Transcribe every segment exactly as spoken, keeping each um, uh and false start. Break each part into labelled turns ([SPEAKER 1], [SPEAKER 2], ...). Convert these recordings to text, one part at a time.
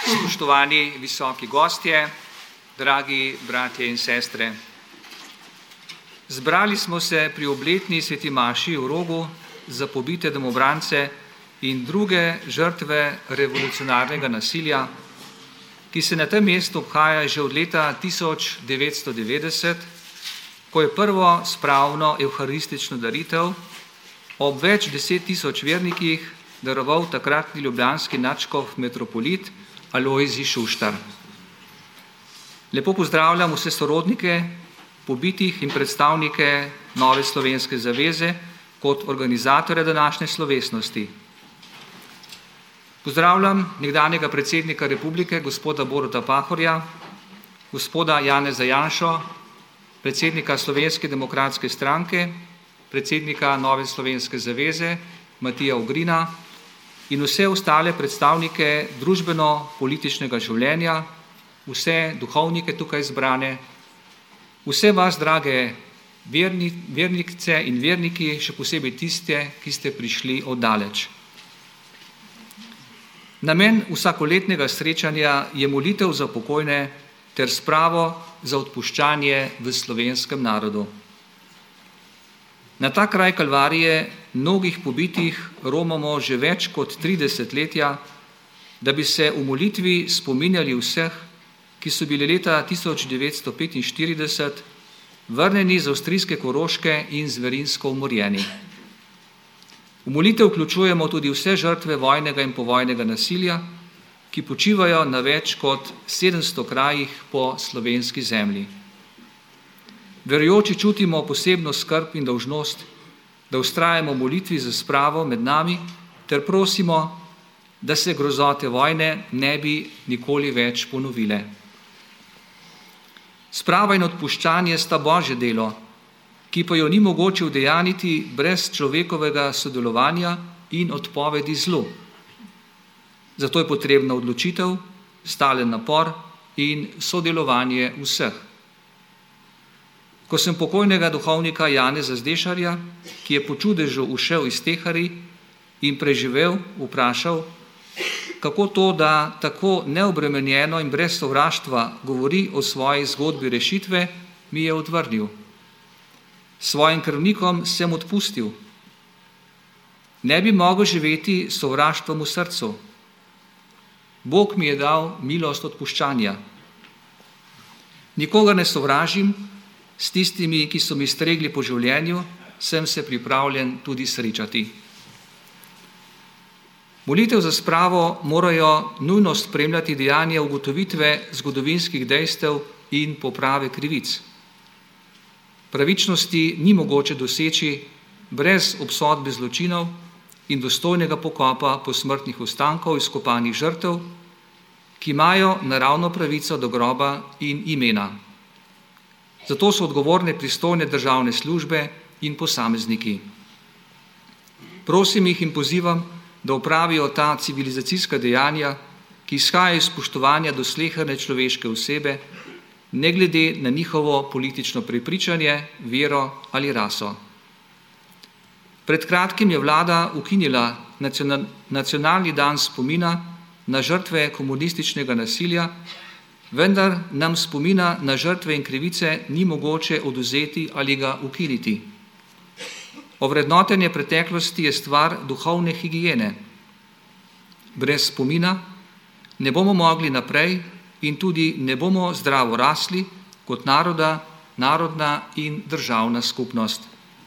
[SPEAKER 1] Spoštovani visoki gostje, dragi bratje in sestre. Zbrali smo se pri obletni sveti maši v Rogu za pobite domobrance in druge žrtve revolucionarnega nasilja, ki se na tem mestu obhaja že od leta tisoč devetsto devetdeset, ko je prvo spravno evharistično daritev ob več deset tisoč vernikih daroval takratni ljubljanski nadškof metropolit Alojzij Šuštar. Lepo pozdravljam vse sorodnike pobitih in predstavnike Nove slovenske zaveze kot organizatorja današnje slovesnosti. Pozdravljam nekdanjega predsednika republike, gospoda Boruta Pahorja, gospoda Janeza Janšo, predsednika Slovenske demokratske stranke, predsednika Nove slovenske zaveze, Matija Ugrina in vse ostale predstavnike družbeno-političnega življenja, vse duhovnike tukaj zbrane, vse vas, drage verni, vernice in verniki, še posebej tiste, ki ste prišli oddaleč. Namen vsakoletnega srečanja je molitev za pokojne ter spravo za odpuščanje v slovenskem narodu. Na ta kraj kalvarije mnogih pobitih romamo že več kot tri desetletja, da bi se v molitvi spominjali vseh, ki so bili leta tisoč devetsto petinštirideset vrnjeni z avstrijske Koroške in zverinsko umorjeni. V molitev vključujemo tudi vse žrtve vojnega in povojnega nasilja, ki počivajo na več kot sedemsto krajih po slovenski zemlji. Verujoči čutimo posebno skrb in dolžnost, da vztrajamo v molitvi za spravo med nami ter prosimo, da se grozote vojne ne bi nikoli več ponovile. Sprava in odpuščanje sta Božje delo, ki pa jo ni mogoče udejaniti brez človekovega sodelovanja in odpovedi zlu. Zato je potrebna odločitev, stalen napor in sodelovanje vseh. Ko sem pokojnega duhovnika Janeza Zdešarja, ki je po čudežu ušel iz Teharij in preživel, vprašal, kako to, da tako neobremenjeno in brez sovraštva govori o svoji zgodbi rešitve, mi je odvrnil. Svojim krvnikom sem odpustil. Ne bi mogel živeti sovraštvom v srcu. Bog mi je dal milost odpuščanja. Nikogar ne sovražim, s tistimi, ki so mi stregli po življenju, sem se pripravljen tudi srečati. Molitev za spravo morajo nujno spremljati dejanja ugotovitve zgodovinskih dejstev in poprave krivic. Pravičnosti ni mogoče doseči brez obsodbe zločinov in dostojnega pokopa posmrtnih ostankov izkopanih žrtev, ki imajo naravno pravico do groba in imena. Zato so odgovorne pristojne državne službe in posamezniki. Prosim jih in pozivam, da opravijo ta civilizacijska dejanja, ki izhajajo iz spoštovanja do sleherne človeške osebe, ne glede na njihovo politično prepričanje, vero ali raso. Pred kratkim je vlada ukinila nacionalni dan spomina na žrtve komunističnega nasilja, vendar nam spomina na žrtve in krivice ni mogoče odvzeti ali ga ukiniti. Ovrednotenje preteklosti je stvar duhovne higiene. Brez spomina ne bomo mogli naprej in tudi ne bomo zdravo rasli kot naroda, narodna in državna skupnost.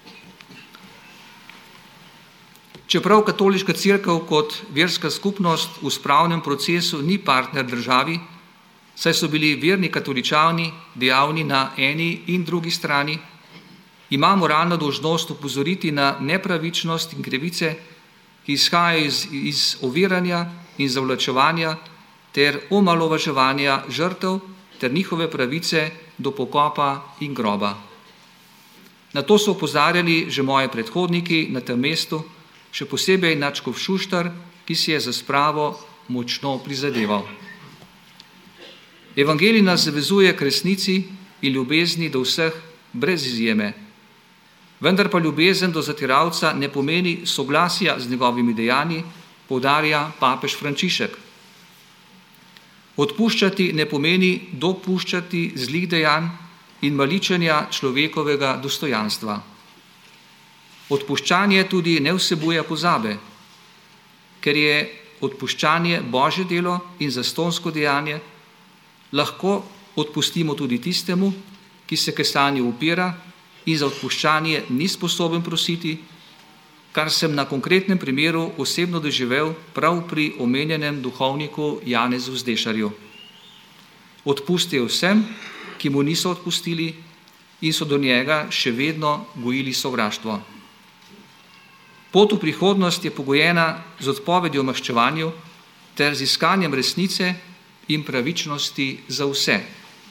[SPEAKER 1] Čeprav katoliška cerkev kot verska skupnost v spravnem procesu ni partner državi, saj so bili verni katoličani dejavni na eni in drugi strani, ima moralno dolžnost opozoriti na nepravičnost in krivice, ki izhajajo iz, iz oviranja in zavlačevanja ter omalovaževanja žrtev ter njihove pravice do pokopa in groba. Na to so opozarjali že moji predhodniki na tem mestu, še posebej nadškof Šuštar, ki si je za spravo močno prizadeval. Evangelij nas zavezuje k resnici in ljubezni do vseh brez izjeme, vendar pa ljubezen do zatiralca ne pomeni soglasja z njegovimi dejanji, poudarja papež Frančišek. Odpuščati ne pomeni dopuščati zlih dejanj in maličenja človekovega dostojanstva. Odpuščanje tudi ne vsebuje pozabe, ker je odpuščanje Božje delo in zastonsko dejanje, lahko odpustimo tudi tistemu, ki se k stanju upira in za odpuščanje ni sposoben prositi, kar sem na konkretnem primeru osebno doživel prav pri omenjenem duhovniku Janezu Zdešarju. Odpustil vsem, ki mu niso odpustili in so do njega še vedno gojili sovraštvo. Pot v prihodnost je pogojena z odpovedjo maščevanju ter z iskanjem resnice in pravičnosti za vse.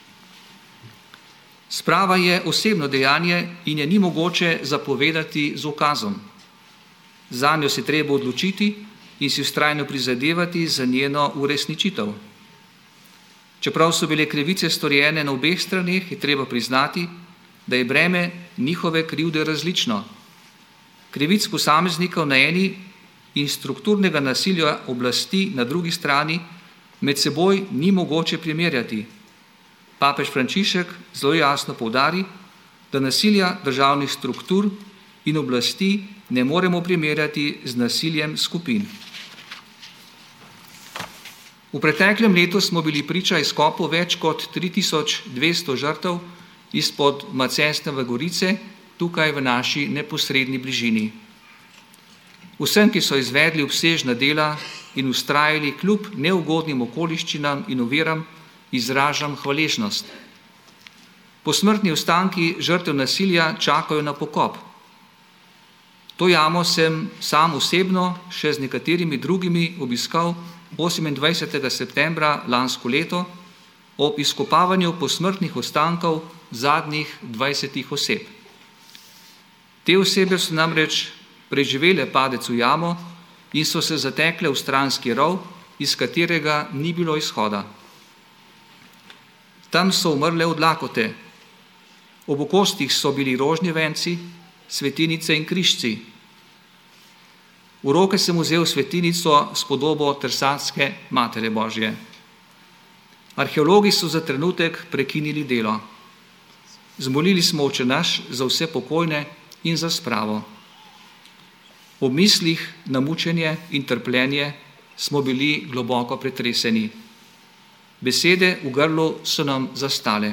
[SPEAKER 1] Sprava je osebno dejanje in je ni mogoče zapovedati z ukazom. Zanjo se treba odločiti in si vztrajno prizadevati za njeno uresničitev. Čeprav so bile krivice storjene na obeh straneh, je treba priznati, da je breme njihove krivde različno. Krivic posameznikov na eni in strukturnega nasilja oblasti na drugi strani med seboj ni mogoče primerjati. Papež Frančišek zelo jasno poudari, da nasilja državnih struktur in oblasti ne moremo primerjati z nasiljem skupin. V preteklem letu smo bili priča izkopu več kot tri tisoč dvesto žrtev izpod Macesnove gorice, tukaj v naši neposredni bližini. Vsem, ki so izvedli obsežna dela in vztrajali kljub neugodnim okoliščinam in oviram, izražam hvaležnost. Posmrtni ostanki žrtev nasilja čakajo na pokop. To jamo sem sam osebno še z nekaterimi drugimi obiskal osemindvajsetega septembra lansko leto ob izkopavanju posmrtnih ostankov zadnjih dvajsetih oseb. Te osebe so namreč preživele padec v jamo in so se zatekle v stranski rov, iz katerega ni bilo izhoda. Tam so umrle od lakote. Ob okostih so bili rožni venci, svetinice in križci. V roke sem vzel svetinico s podobo Trsatske Matere Božje. Arheologi so za trenutek prekinili delo. Zmolili smo Oče naš za vse pokojne in za spravo. Ob mislih na mučenje in trpljenje smo bili globoko pretreseni. Besede v grlu so nam zastale.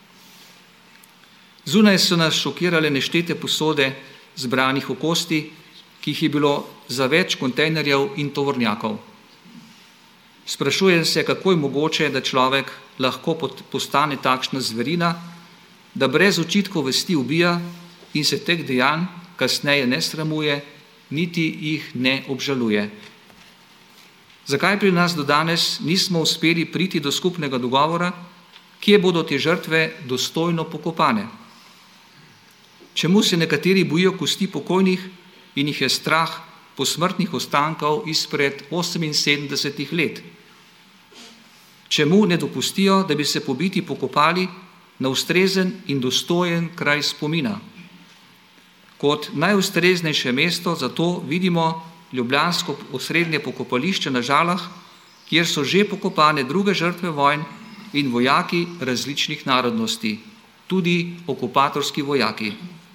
[SPEAKER 1] Zunaj so nas šokirale neštete posode zbranih okosti, ki jih je bilo za več kontejnerjev in tovornjakov. Sprašujem se, kako je mogoče, da človek lahko postane takšna zverina, da brez očitkov vesti ubija in se teh dejanj kasneje ne sramuje, niti jih ne obžaluje. Zakaj pri nas do danes nismo uspeli priti do skupnega dogovora, kje bodo te žrtve dostojno pokopane? Čemu se nekateri bojijo kosti pokojnih in jih je strah posmrtnih ostankov izpred oseminsedemdesetih let? Čemu ne dopustijo, da bi se pobiti pokopali na ustrezen in dostojen kraj spomina? Kot najustreznejše mesto zato vidimo ljubljansko osrednje pokopališče na Žalah, kjer so že pokopane druge žrtve vojn in vojaki različnih narodnosti, tudi okupatorski vojaki.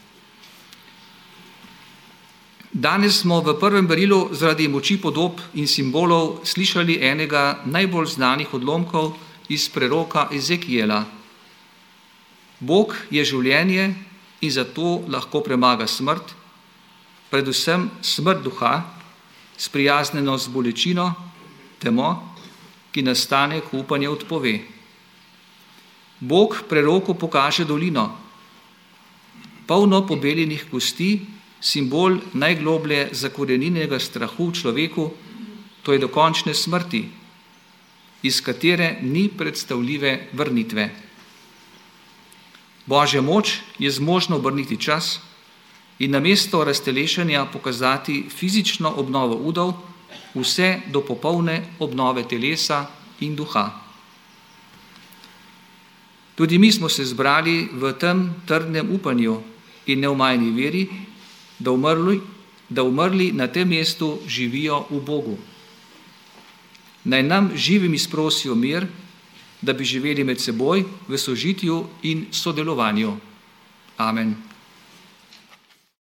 [SPEAKER 1] Danes smo v prvem berilu zaradi moči podob in simbolov slišali enega najbolj znanih odlomkov iz preroka Ezekijela. Bog je življenje in zato lahko premaga smrt, predvsem smrt duha, sprijaznjeno z bolečino, temo, ki nastane, ko upanje odpove. Bog preroku pokaže dolino, polno pobeljenih kosti, simbol najgloblje zakoreninjenega strahu v človeku, to je dokončne smrti, iz katere ni predstavljive vrnitve. Božja moč je zmožna obrniti čas in namesto raztelešanja pokazati fizično obnovo udov, vse do popolne obnove telesa in duha. Tudi mi smo se zbrali v tem trdnem upanju in neomajni veri, da umrli, da umrli na tem mestu živijo v Bogu. Naj nam živim izprosijo mir da bi živeli med seboj v sožitju in sodelovanju. Amen.